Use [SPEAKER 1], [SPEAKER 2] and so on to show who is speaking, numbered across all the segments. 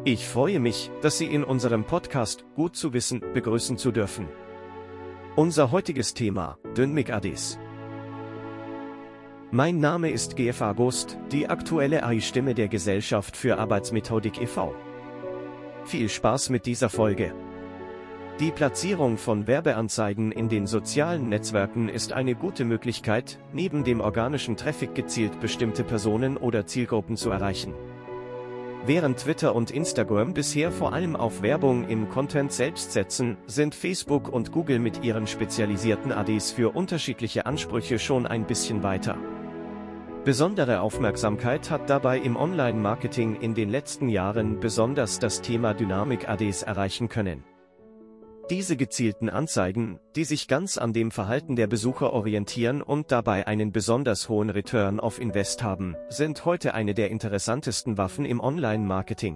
[SPEAKER 1] Ich freue mich, dass Sie in unserem Podcast Gut zu wissen begrüßen zu dürfen. Unser heutiges Thema: Dynamic ADs. Mein Name ist GF August, die aktuelle AI-Stimme der Gesellschaft für Arbeitsmethodik e.V. Viel Spaß mit dieser Folge. Die Platzierung von Werbeanzeigen in den sozialen Netzwerken ist eine gute Möglichkeit, neben dem organischen Traffic gezielt bestimmte Personen oder Zielgruppen zu erreichen. Während Twitter und Instagram bisher vor allem auf Werbung im Content selbst setzen, sind Facebook und Google mit ihren spezialisierten ADs für unterschiedliche Ansprüche schon ein bisschen weiter. Besondere Aufmerksamkeit hat dabei im Online-Marketing in den letzten Jahren besonders das Thema Dynamic ADs erreichen können. Diese gezielten Anzeigen, die sich ganz an dem Verhalten der Besucher orientieren und dabei einen besonders hohen Return of Invest haben, sind heute eine der interessantesten Waffen im Online-Marketing.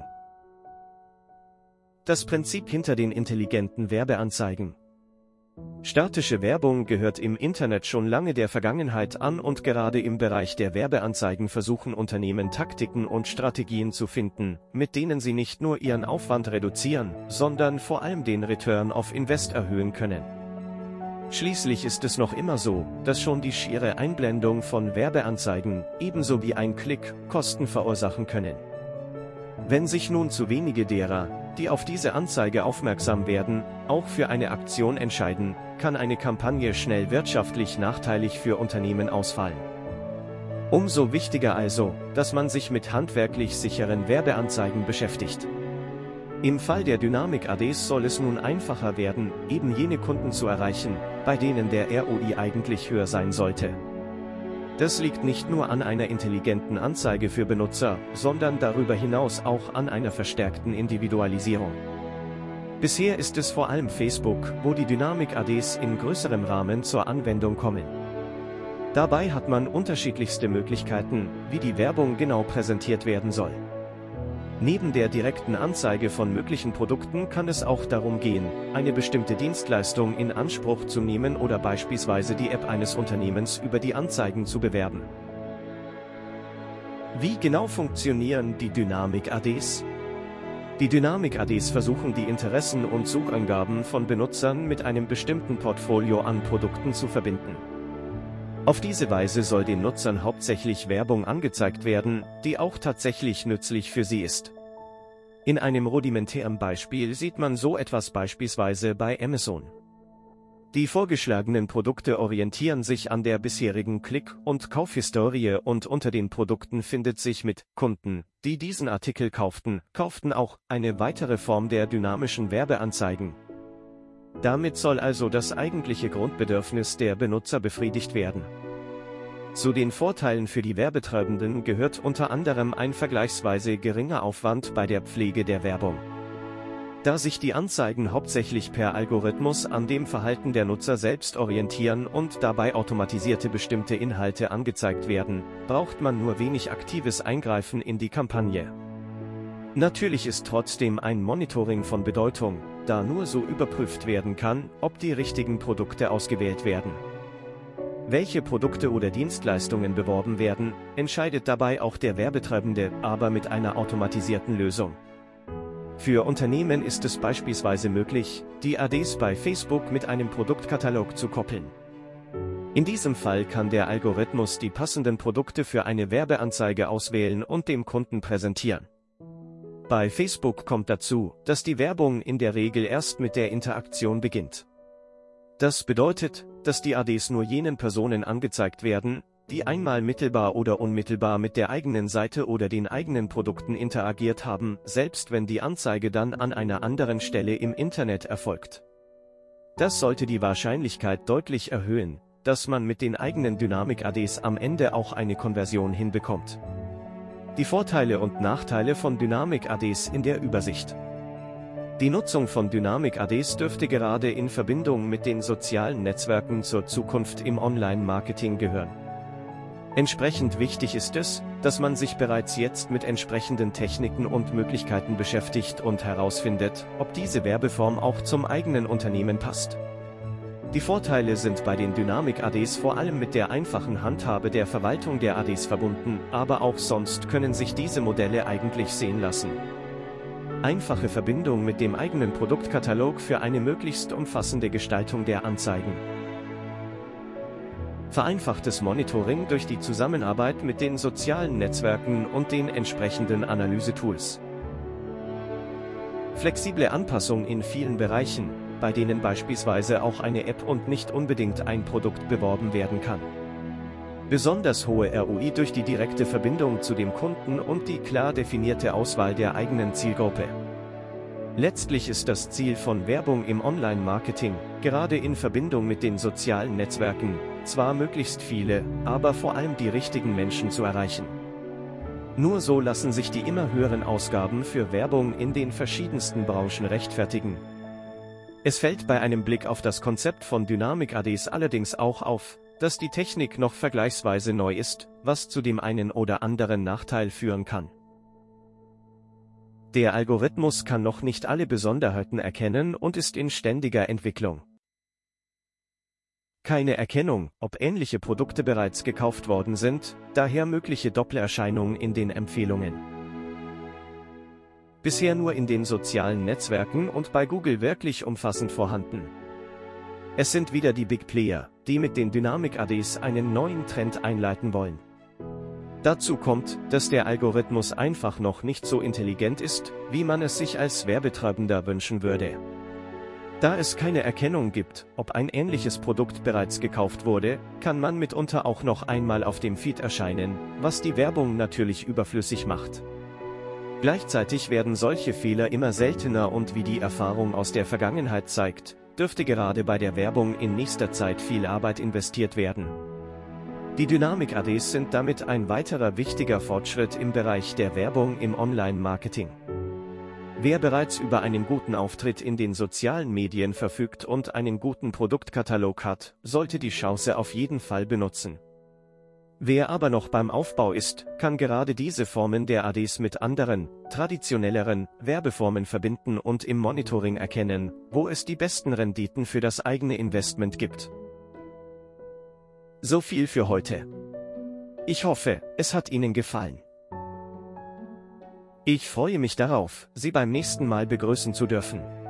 [SPEAKER 1] Das Prinzip hinter den intelligenten Werbeanzeigen. Statische Werbung gehört im Internet schon lange der Vergangenheit an und gerade im Bereich der Werbeanzeigen versuchen Unternehmen Taktiken und Strategien zu finden, mit denen sie nicht nur ihren Aufwand reduzieren, sondern vor allem den Return of Invest erhöhen können. Schließlich ist es noch immer so, dass schon die schiere Einblendung von Werbeanzeigen, ebenso wie ein Klick, Kosten verursachen können. Wenn sich nun zu wenige derer, die auf diese Anzeige aufmerksam werden, auch für eine Aktion entscheiden, kann eine Kampagne schnell wirtschaftlich nachteilig für Unternehmen ausfallen. Umso wichtiger also, dass man sich mit handwerklich sicheren Werbeanzeigen beschäftigt. Im Fall der Dynamic ADs soll es nun einfacher werden, eben jene Kunden zu erreichen, bei denen der ROI eigentlich höher sein sollte. Das liegt nicht nur an einer intelligenten Anzeige für Benutzer, sondern darüber hinaus auch an einer verstärkten Individualisierung. Bisher ist es vor allem Facebook, wo die Dynamic ADs in größerem Rahmen zur Anwendung kommen. Dabei hat man unterschiedlichste Möglichkeiten, wie die Werbung genau präsentiert werden soll. Neben der direkten Anzeige von möglichen Produkten kann es auch darum gehen, eine bestimmte Dienstleistung in Anspruch zu nehmen oder beispielsweise die App eines Unternehmens über die Anzeigen zu bewerben. Wie genau funktionieren die Dynamic ADs? Die Dynamic ADs versuchen die Interessen und Suchangaben von Benutzern mit einem bestimmten Portfolio an Produkten zu verbinden. Auf diese Weise soll den Nutzern hauptsächlich Werbung angezeigt werden, die auch tatsächlich nützlich für sie ist. In einem rudimentären Beispiel sieht man so etwas beispielsweise bei Amazon. Die vorgeschlagenen Produkte orientieren sich an der bisherigen Klick- und Kaufhistorie und unter den Produkten findet sich mit Kunden, die diesen Artikel kauften auch eine weitere Form der dynamischen Werbeanzeigen. Damit soll also das eigentliche Grundbedürfnis der Benutzer befriedigt werden. Zu den Vorteilen für die Werbetreibenden gehört unter anderem ein vergleichsweise geringer Aufwand bei der Pflege der Werbung. Da sich die Anzeigen hauptsächlich per Algorithmus an dem Verhalten der Nutzer selbst orientieren und dabei automatisierte bestimmte Inhalte angezeigt werden, braucht man nur wenig aktives Eingreifen in die Kampagne. Natürlich ist trotzdem ein Monitoring von Bedeutung, da nur so überprüft werden kann, ob die richtigen Produkte ausgewählt werden. Welche Produkte oder Dienstleistungen beworben werden, entscheidet dabei auch der Werbetreibende, aber mit einer automatisierten Lösung. Für Unternehmen ist es beispielsweise möglich, die ADs bei Facebook mit einem Produktkatalog zu koppeln. In diesem Fall kann der Algorithmus die passenden Produkte für eine Werbeanzeige auswählen und dem Kunden präsentieren. Bei Facebook kommt dazu, dass die Werbung in der Regel erst mit der Interaktion beginnt. Das bedeutet, dass die ADs nur jenen Personen angezeigt werden, die einmal mittelbar oder unmittelbar mit der eigenen Seite oder den eigenen Produkten interagiert haben, selbst wenn die Anzeige dann an einer anderen Stelle im Internet erfolgt. Das sollte die Wahrscheinlichkeit deutlich erhöhen, dass man mit den eigenen Dynamic ADs am Ende auch eine Konversion hinbekommt. Die Vorteile und Nachteile von Dynamic ADs in der Übersicht. Die Nutzung von Dynamic ADs dürfte gerade in Verbindung mit den sozialen Netzwerken zur Zukunft im Online-Marketing gehören. Entsprechend wichtig ist es, dass man sich bereits jetzt mit entsprechenden Techniken und Möglichkeiten beschäftigt und herausfindet, ob diese Werbeform auch zum eigenen Unternehmen passt. Die Vorteile sind bei den Dynamic ADs vor allem mit der einfachen Handhabe der Verwaltung der ADs verbunden, aber auch sonst können sich diese Modelle eigentlich sehen lassen. Einfache Verbindung mit dem eigenen Produktkatalog für eine möglichst umfassende Gestaltung der Anzeigen. Vereinfachtes Monitoring durch die Zusammenarbeit mit den sozialen Netzwerken und den entsprechenden Analysetools. Flexible Anpassung in vielen Bereichen, bei denen beispielsweise auch eine App und nicht unbedingt ein Produkt beworben werden kann. Besonders hohe ROI durch die direkte Verbindung zu dem Kunden und die klar definierte Auswahl der eigenen Zielgruppe. Letztlich ist das Ziel von Werbung im Online-Marketing, gerade in Verbindung mit den sozialen Netzwerken, zwar möglichst viele, aber vor allem die richtigen Menschen zu erreichen. Nur so lassen sich die immer höheren Ausgaben für Werbung in den verschiedensten Branchen rechtfertigen. Es fällt bei einem Blick auf das Konzept von Dynamic Ads allerdings auch auf, dass die Technik noch vergleichsweise neu ist, was zu dem einen oder anderen Nachteil führen kann. Der Algorithmus kann noch nicht alle Besonderheiten erkennen und ist in ständiger Entwicklung. Keine Erkennung, ob ähnliche Produkte bereits gekauft worden sind, daher mögliche Doppelerscheinungen in den Empfehlungen. Bisher nur in den sozialen Netzwerken und bei Google wirklich umfassend vorhanden. Es sind wieder die Big Player, die mit den Dynamic Ads einen neuen Trend einleiten wollen. Dazu kommt, dass der Algorithmus einfach noch nicht so intelligent ist, wie man es sich als Werbetreibender wünschen würde. Da es keine Erkennung gibt, ob ein ähnliches Produkt bereits gekauft wurde, kann man mitunter auch noch einmal auf dem Feed erscheinen, was die Werbung natürlich überflüssig macht. Gleichzeitig werden solche Fehler immer seltener und wie die Erfahrung aus der Vergangenheit zeigt, dürfte gerade bei der Werbung in nächster Zeit viel Arbeit investiert werden. Die Dynamic Ads sind damit ein weiterer wichtiger Fortschritt im Bereich der Werbung im Online-Marketing. Wer bereits über einen guten Auftritt in den sozialen Medien verfügt und einen guten Produktkatalog hat, sollte die Chance auf jeden Fall benutzen. Wer aber noch beim Aufbau ist, kann gerade diese Formen der Ads mit anderen, traditionelleren Werbeformen verbinden und im Monitoring erkennen, wo es die besten Renditen für das eigene Investment gibt. So viel für heute. Ich hoffe, es hat Ihnen gefallen. Ich freue mich darauf, Sie beim nächsten Mal begrüßen zu dürfen.